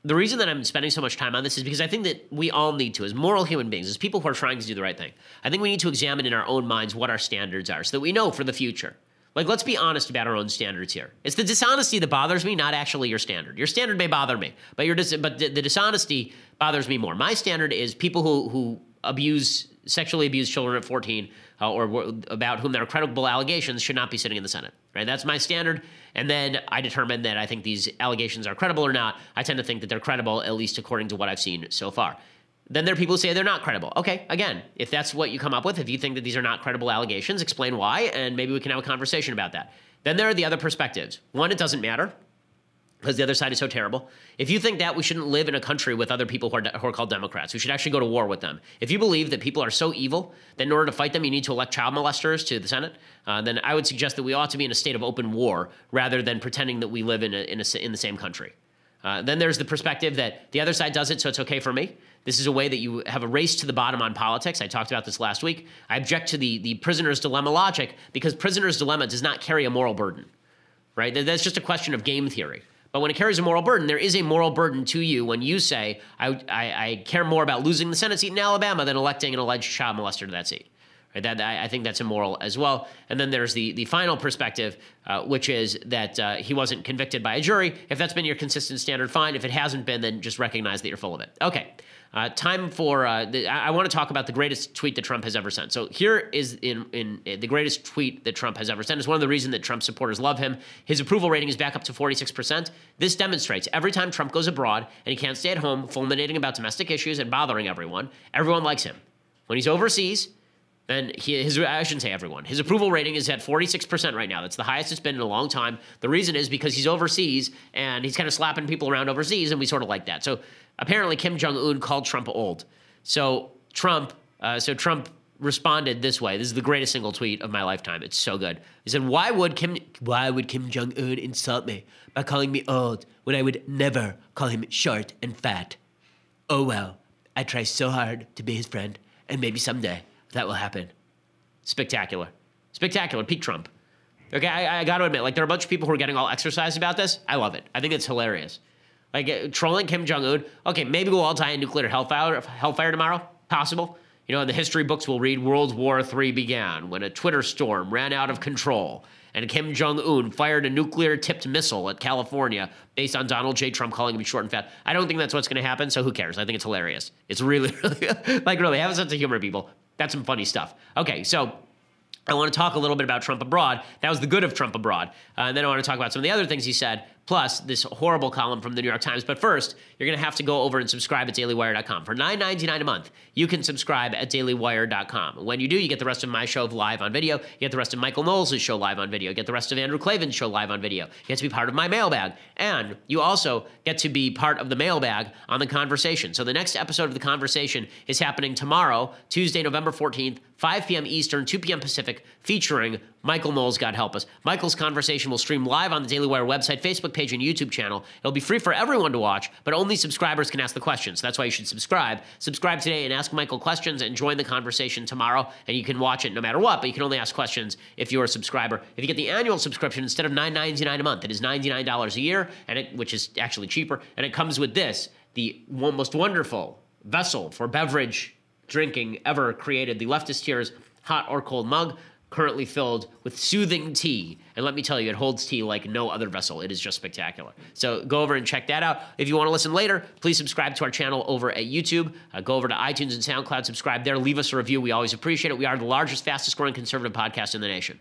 the reason that I'm spending so much time on this is because I think that we all need to, as moral human beings, as people who are trying to do the right thing, I think we need to examine in our own minds what our standards are so that we know for the future. Like, let's be honest about our own standards here. It's the dishonesty that bothers me, not actually your standard. Your standard may bother me, but your dis- but the, the dishonesty bothers me more. My standard is people who, who abuse, sexually abuse children at fourteen uh, or w- about whom there are credible allegations should not be sitting in the Senate. Right? That's my standard. And then I determine that I think these allegations are credible or not. I tend to think that they're credible, at least according to what I've seen so far. Then there are people who say they're not credible. Okay, again, if that's what you come up with, if you think that these are not credible allegations, explain why, and maybe we can have a conversation about that. Then there are the other perspectives. One, it doesn't matter, because the other side is so terrible. If you think that, we shouldn't live in a country with other people who are, de- who are called Democrats. We should actually go to war with them. If you believe that people are so evil that in order to fight them, you need to elect child molesters to the Senate, uh, then I would suggest that we ought to be in a state of open war rather than pretending that we live in, a, in, a, in the same country. Uh, then there's the perspective that the other side does it, so it's okay for me. This is a way that you have a race to the bottom on politics. I talked about this last week. I object to the, the prisoner's dilemma logic because prisoner's dilemma does not carry a moral burden, right? That's just a question of game theory. But when it carries a moral burden, there is a moral burden to you when you say, I, I, I care more about losing the Senate seat in Alabama than electing an alleged child molester to that seat. Right? That, I, I think that's immoral as well. And then there's the, the final perspective, uh, which is that uh, he wasn't convicted by a jury. If that's been your consistent standard, fine. If it hasn't been, then just recognize that you're full of it. Okay. Uh, time for, uh, the, I, I want to talk about the greatest tweet that Trump has ever sent. So here is in, in, in the greatest tweet that Trump has ever sent. It's one of the reasons that Trump supporters love him. His approval rating is back up to forty-six percent. This demonstrates every time Trump goes abroad and he can't stay at home fulminating about domestic issues and bothering everyone, everyone likes him. When he's overseas, and he, his, I shouldn't say everyone. His approval rating is at forty-six percent right now. That's the highest it's been in a long time. The reason is because he's overseas and he's kind of slapping people around overseas, and we sort of like that. So apparently Kim Jong-un called Trump old. So Trump, uh, so Trump responded this way. This is the greatest single tweet of my lifetime. It's so good. He said, "Why would Kim, why would Kim Jong-un insult me by calling me old when I would never call him short and fat? Oh well, I try so hard to be his friend, and maybe someday that will happen." Spectacular. Spectacular. Peak Trump. Okay, I, I got to admit, like, there are a bunch of people who are getting all exercised about this. I love it. I think it's hilarious. Like, uh, trolling Kim Jong-un. Okay, maybe we'll all die in nuclear hellfire, hellfire tomorrow. Possible. You know, in the history books, we'll read World War Three began when a Twitter storm ran out of control and Kim Jong-un fired a nuclear-tipped missile at California based on Donald J. Trump calling him short and fat. I don't think that's what's going to happen, so who cares? I think it's hilarious. It's really, really, like, really, have a sense of humor, people. That's some funny stuff. Okay, so I want to talk a little bit about Trump abroad. That was the good of Trump abroad. Uh, and then I want to talk about some of the other things he said, plus this horrible column from the New York Times. But first, you're going to have to go over and subscribe at daily wire dot com. For nine ninety-nine a month, you can subscribe at daily wire dot com. When you do, you get the rest of my show live on video. You get the rest of Michael Knowles' show live on video. You get the rest of Andrew Klavan's show live on video. You get to be part of my mailbag. And you also get to be part of the mailbag on The Conversation. So the next episode of The Conversation is happening tomorrow, Tuesday, November fourteenth, five p.m. Eastern, two p.m. Pacific, featuring Michael Knowles, God help us. Michael's Conversation will stream live on the Daily Wire website, Facebook page, and YouTube channel. It'll be free for everyone to watch, but only subscribers can ask the questions. So that's why you should subscribe. Subscribe today and ask Michael questions and join the conversation tomorrow, and you can watch it no matter what, but you can only ask questions if you're a subscriber. If you get the annual subscription, instead of nine ninety-nine a month, it is ninety-nine dollars a year, and it, which is actually cheaper, and it comes with this, the one most wonderful vessel for beverage drinking ever created, the Leftist Tears hot or cold mug, currently filled with soothing tea. And let me tell you, it holds tea like no other vessel. It is just spectacular. So go over and check that out. If you want to listen later, please subscribe to our channel over at YouTube. Uh, go over to iTunes and SoundCloud, subscribe there, leave us a review. We always appreciate it. We are the largest, fastest growing conservative podcast in the nation.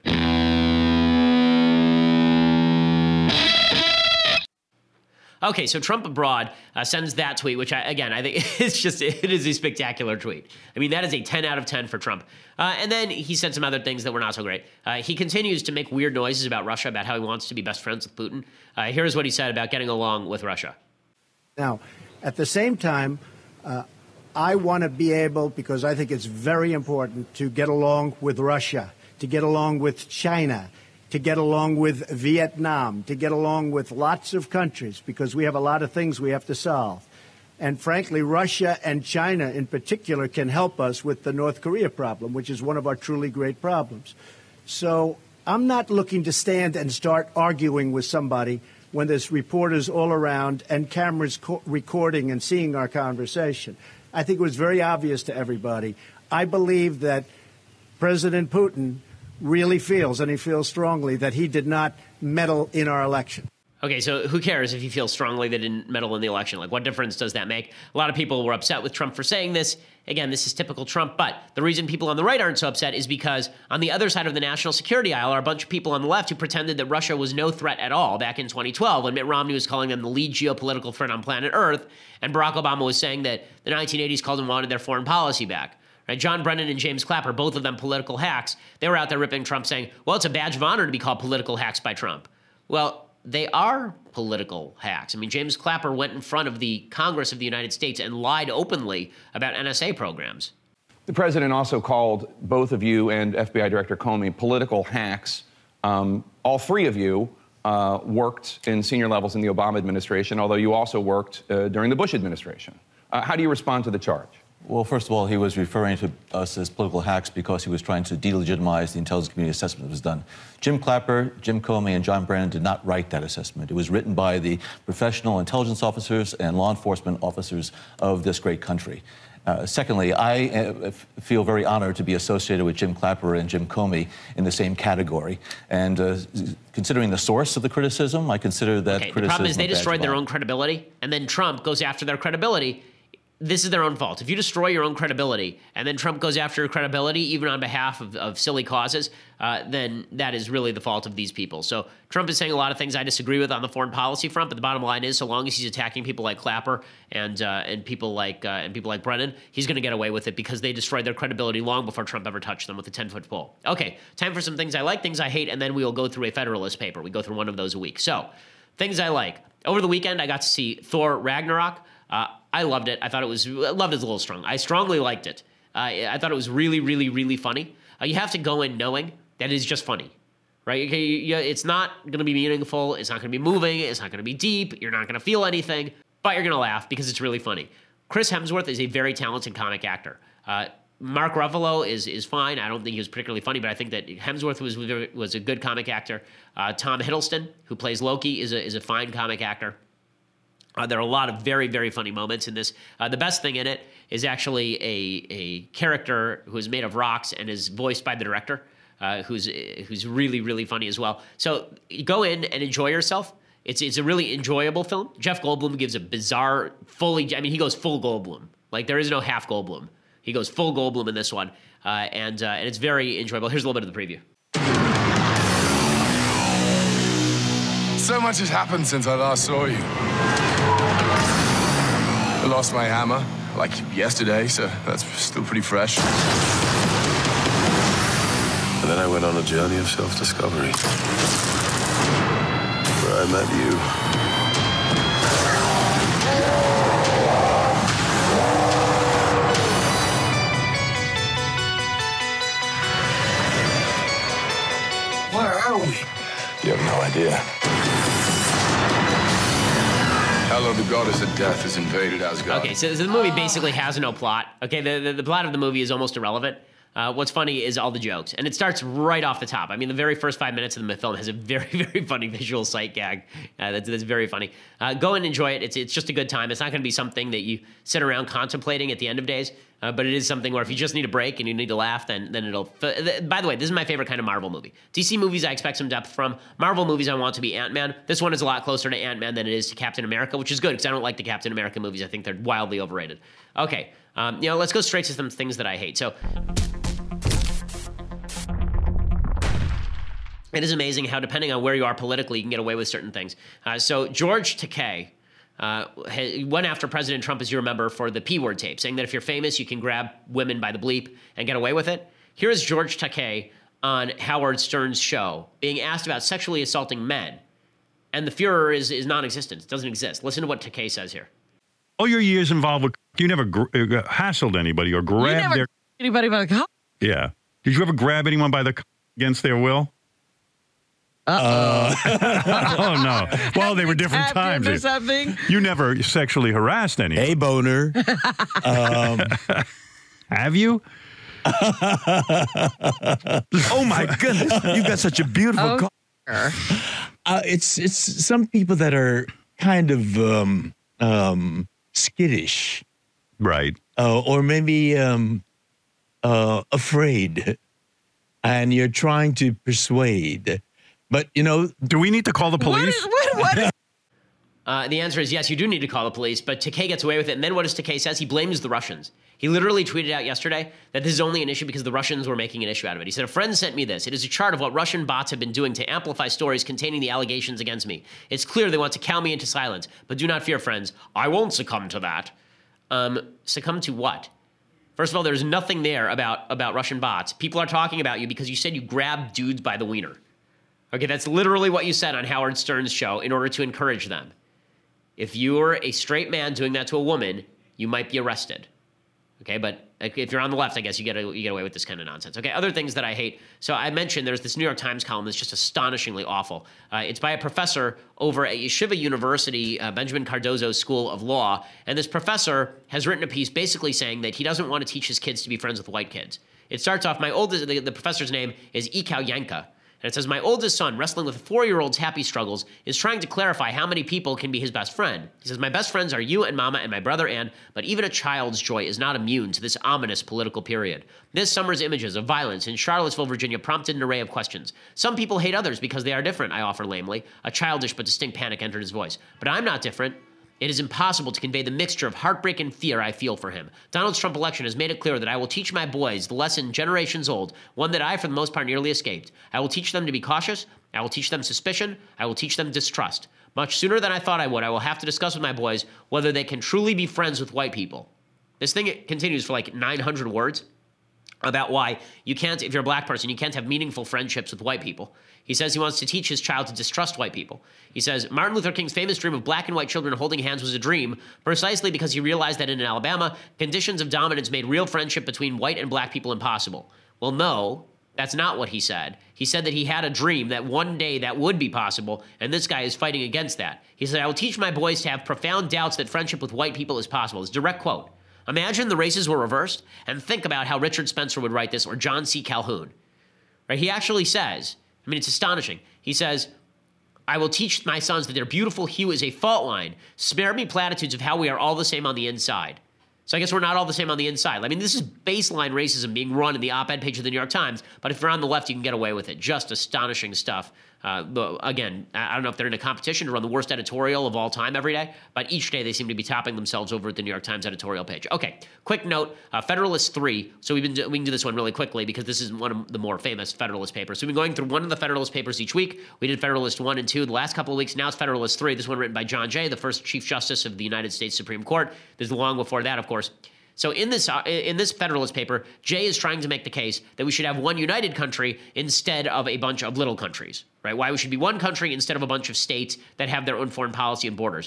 Okay, so Trump abroad uh, sends that tweet, which, I, again, I think it's just, it is a spectacular tweet. I mean, that is a ten out of ten for Trump. Uh, and then he said some other things that were not so great. Uh, he continues to make weird noises about Russia, about how he wants to be best friends with Putin. Uh, here's what he said about getting along with Russia. Now, at the same time, uh, I want to be able, because I think it's very important to get along with Russia, to get along with China, to get along with Vietnam, to get along with lots of countries, because we have a lot of things we have to solve. And frankly, Russia and China in particular can help us with the North Korea problem, which is one of our truly great problems. So I'm not looking to stand and start arguing with somebody when there's reporters all around and cameras co- recording and seeing our conversation. I think it was very obvious to everybody. I believe that President Putin really feels, and he feels strongly, that he did not meddle in our election. Okay, so who cares if you feel strongly they didn't meddle in the election? Like, what difference does that make? A lot of people were upset with Trump for saying this. Again, this is typical Trump, but the reason people on the right aren't so upset is because on the other side of the national security aisle are a bunch of people on the left who pretended that Russia was no threat at all back in twenty twelve when Mitt Romney was calling them the lead geopolitical threat on planet Earth, and Barack Obama was saying that the nineteen eighties called and wanted their foreign policy back. Right? John Brennan and James Clapper, both of them political hacks, they were out there ripping Trump saying, well, it's a badge of honor to be called political hacks by Trump. Well, they are political hacks. I mean, James Clapper went in front of the Congress of the United States and lied openly about N S A programs. The president also called both of you and F B I Director Comey political hacks. Um, all three of you uh, worked in senior levels in the Obama administration, although you also worked uh, during the Bush administration. Uh, how do you respond to the charge? Well, first of all, he was referring to us as political hacks because he was trying to delegitimize the intelligence community assessment that was done. Jim Clapper, Jim Comey, and John Brennan did not write that assessment. It was written by the professional intelligence officers and law enforcement officers of this great country. Uh, secondly, I uh, feel very honored to be associated with Jim Clapper and Jim Comey in the same category. And uh, considering the source of the criticism, I consider that Okay, criticism. the problem is they a badge destroyed of their honor. own credibility, and then Trump goes after their credibility. This is their own fault. If you destroy your own credibility, and then Trump goes after your credibility, even on behalf of, of silly causes, uh, then that is really the fault of these people. So Trump is saying a lot of things I disagree with on the foreign policy front, but the bottom line is, so long as he's attacking people like Clapper and uh, and people like uh, and people like Brennan, he's going to get away with it because they destroyed their credibility long before Trump ever touched them with a ten-foot pole. Okay, time for some things I like, things I hate, and then we will go through a Federalist paper. We go through one of those a week. So, things I like. Over the weekend, I got to see Thor Ragnarok. Uh, I loved it. I thought it was, loved is a little strong. I strongly liked it. Uh, I thought it was really, really, really funny. Uh, you have to go in knowing that it's just funny, right? Okay, you, it's not going to be meaningful. It's not going to be moving. It's not going to be deep. You're not going to feel anything, but you're going to laugh because it's really funny. Chris Hemsworth is a very talented comic actor. Uh, Mark Ruffalo is is fine. I don't think he was particularly funny, but I think that Hemsworth was was a good comic actor. Uh, Tom Hiddleston, who plays Loki, is a is a fine comic actor. Uh, there are a lot of very, very funny moments in this. Uh, the best thing in it is actually a a character who is made of rocks and is voiced by the director, uh, who's who's really, really funny as well. So you go in and enjoy yourself. It's it's a really enjoyable film. Jeff Goldblum gives a bizarre, fully, I mean, he goes full Goldblum. Like, there is no half Goldblum. He goes full Goldblum in this one, uh, and uh, and it's very enjoyable. Here's a little bit of the preview. So much has happened since I last saw you. I lost my hammer, like yesterday, so that's still pretty fresh. And then I went on a journey of self-discovery, where I met you. Where are we? You have no idea. Hello, the goddess of death has invaded Asgard. Okay, so, so the movie basically has no plot. Okay, the, the, the plot of the movie is almost irrelevant. Uh, what's funny is all the jokes. And it starts right off the top. I mean, the very first five minutes of the film has a very, very funny visual sight gag. Uh, that's, that's very funny. Uh, go and enjoy it. It's, it's just a good time. It's not going to be something that you sit around contemplating at the end of days. Uh, but it is something where if you just need a break and you need to laugh, then then it'll... By the way, this is my favorite kind of Marvel movie. D C movies, I expect some depth from. Marvel movies, I want to be Ant-Man. This one is a lot closer to Ant-Man than it is to Captain America, which is good because I don't like the Captain America movies. I think they're wildly overrated. Okay, um, you know, let's go straight to some things that I hate. So... It is amazing how, depending on where you are politically, you can get away with certain things. Uh, so George Takei uh, went after President Trump, as you remember, for the P-word tape, saying that if you're famous, you can grab women by the bleep and get away with it. Here's George Takei on Howard Stern's show being asked about sexually assaulting men, and the furor is, is non-existent. It doesn't exist. Listen to what Takei says here. All your years involved with, you never gr- uh, hassled anybody or grabbed you never their... anybody by the cock? Yeah. Did you ever grab anyone by the cock against their will? Uh-oh. Uh, oh, no. Well, they were different times. Or something? You never sexually harassed anyone. Hey, boner. um, Have you? Oh, my goodness. You've got such a beautiful Oh, car. sure. uh, it's it's some people that are kind of um, um, skittish, right? Uh, or maybe um, uh, afraid, and you're trying to persuade. But you know, do we need to call the police? What? What? what? Uh, the answer is yes, you do need to call the police, but Takei gets away with it. And then what does Takei says? He blames the Russians. He literally tweeted out yesterday that this is only an issue because the Russians were making an issue out of it. He said, a friend sent me this. It is a chart of what Russian bots have been doing to amplify stories containing the allegations against me. It's clear they want to cow me into silence, but do not fear, friends. I won't succumb to that. Um, succumb to what? First of all, there's nothing there about, about Russian bots. People are talking about you because you said you grabbed dudes by the wiener. Okay, that's literally what you said on Howard Stern's show in order to encourage them. If you're a straight man doing that to a woman, you might be arrested. Okay, but if you're on the left, I guess you get a, you get away with this kind of nonsense. Okay, other things that I hate. So I mentioned there's this New York Times column that's just astonishingly awful. Uh, it's by a professor over at Yeshiva University, uh, Benjamin Cardozo School of Law, and this professor has written a piece basically saying that he doesn't want to teach his kids to be friends with white kids. It starts off, my oldest, the, the professor's name is Ikau Yanka. And it says, my oldest son, wrestling with a four-year-old's happy struggles, is trying to clarify how many people can be his best friend. He says, my best friends are you and Mama and my brother Ann, but even a child's joy is not immune to this ominous political period. This summer's images of violence in Charlottesville, Virginia prompted an array of questions. Some people hate others because they are different, I offer lamely. A childish but distinct panic entered his voice. But I'm not different. It is impossible to convey the mixture of heartbreak and fear I feel for him. Donald Trump's election has made it clear that I will teach my boys the lesson generations old, one that I, for the most part, nearly escaped. I will teach them to be cautious. I will teach them suspicion. I will teach them distrust. Much sooner than I thought I would, I will have to discuss with my boys whether they can truly be friends with white people. This thing continues for like nine hundred words about why you can't, if you're a black person, you can't have meaningful friendships with white people. He says he wants to teach his child to distrust white people. He says Martin Luther King's famous dream of black and white children holding hands was a dream precisely because he realized that in Alabama, conditions of dominance made real friendship between white and black people impossible. Well, no, that's not what he said. He said that he had a dream that one day that would be possible, and this guy is fighting against that. He said, I will teach my boys to have profound doubts that friendship with white people is possible. It's a direct quote. Imagine the races were reversed, and think about how Richard Spencer would write this, or John C. Calhoun. Right? He actually says, I mean, it's astonishing. He says, I will teach my sons that their beautiful hue is a fault line. Spare me platitudes of how we are all the same on the inside. So I guess we're not all the same on the inside. I mean, this is baseline racism being run in the op-ed page of the New York Times, but if you're on the left, you can get away with it. Just astonishing stuff. Uh, but again, I don't know if they're in a competition to run the worst editorial of all time every day, but each day they seem to be topping themselves over at the New York Times editorial page. Okay, quick note, uh, Federalist three. So we've been do- we can do this one really quickly because this is one of the more famous Federalist papers. So we've been going through one of the Federalist papers each week. We did Federalist one and two the last couple of weeks. Now it's Federalist three. This one written by John Jay, the first Chief Justice of the United States Supreme Court. There's long before that, of course. So in this uh, in this Federalist paper, Jay is trying to make the case that we should have one united country instead of a bunch of little countries, right? Why we should be one country instead of a bunch of states that have their own foreign policy and borders.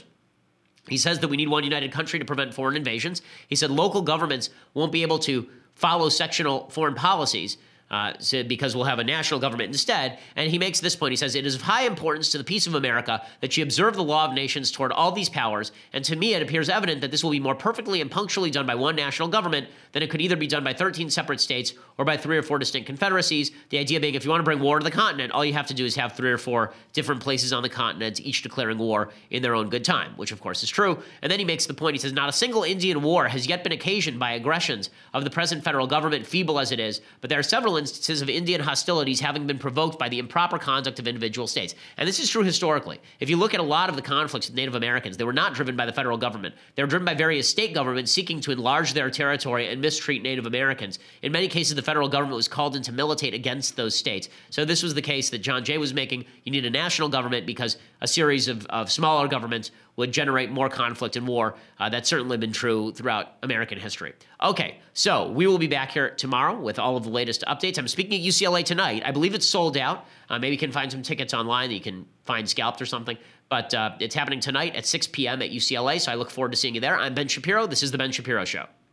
He says that we need one united country to prevent foreign invasions. He said local governments won't be able to follow sectional foreign policies uh, so because we'll have a national government instead. And he makes this point. He says, it is of high importance to the peace of America that you observe the law of nations toward all these powers. And to me, it appears evident that this will be more perfectly and punctually done by one national government than it could either be done by thirteen separate states or by three or four distinct confederacies. The idea being, if you want to bring war to the continent, all you have to do is have three or four different places on the continent, each declaring war in their own good time, which of course is true. And then he makes the point. He says, not a single Indian war has yet been occasioned by aggressions of the present federal government, feeble as it is, but there are several instances of Indian hostilities having been provoked by the improper conduct of individual states. And this is true historically. If you look at a lot of the conflicts with Native Americans, they were not driven by the federal government. They were driven by various state governments seeking to enlarge their territory and mistreat Native Americans. In many cases, the federal government was called in to militate against those states. So this was the case that John Jay was making. You need a national government because a series of, of smaller governments would generate more conflict and war. Uh, that's certainly been true throughout American history. Okay, so we will be back here tomorrow with all of the latest updates. I'm speaking at U C L A tonight. I believe it's sold out. Uh, maybe you can find some tickets online that you can find scalped or something. But uh, it's happening tonight at six p.m. at U C L A, so I look forward to seeing you there. I'm Ben Shapiro. This is The Ben Shapiro Show.